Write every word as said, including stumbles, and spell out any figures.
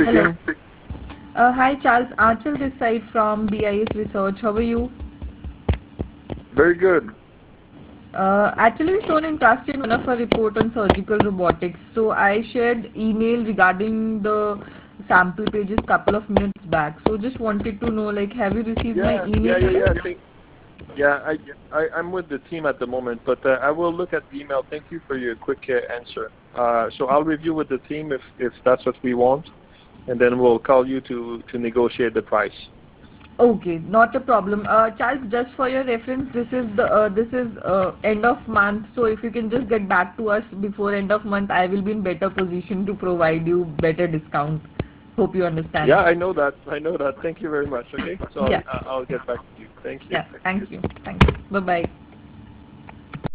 Hello. speaking. Uh, hi, Charles. Achal this side from B I S Research. How are you? Very good. Uh, actually, we shown interest in one of our report on surgical robotics. So I shared email regarding the sample pages couple of minutes back. So just wanted to know, like, have you received my Yeah, yeah, email yeah, today? yeah. Thank, yeah, I, I, I'm with the team at the moment, but uh, I will look at the email. Thank you for your quick uh, answer. Uh, so I'll review with the team if, if that's what we want, and then we'll call you to, to negotiate the price. Okay, not a problem. Uh, Charles, just for your reference, this is the uh, this is uh, end of month. So if you can just get back to us before end of month, I will be in better position to provide you better discount. Hope you Yeah, understand. I know that. I know that. Thank you very much. Okay, so I'll, Yeah, I'll get back to you. Thank you. yeah. Thank you. Thank you. Bye bye.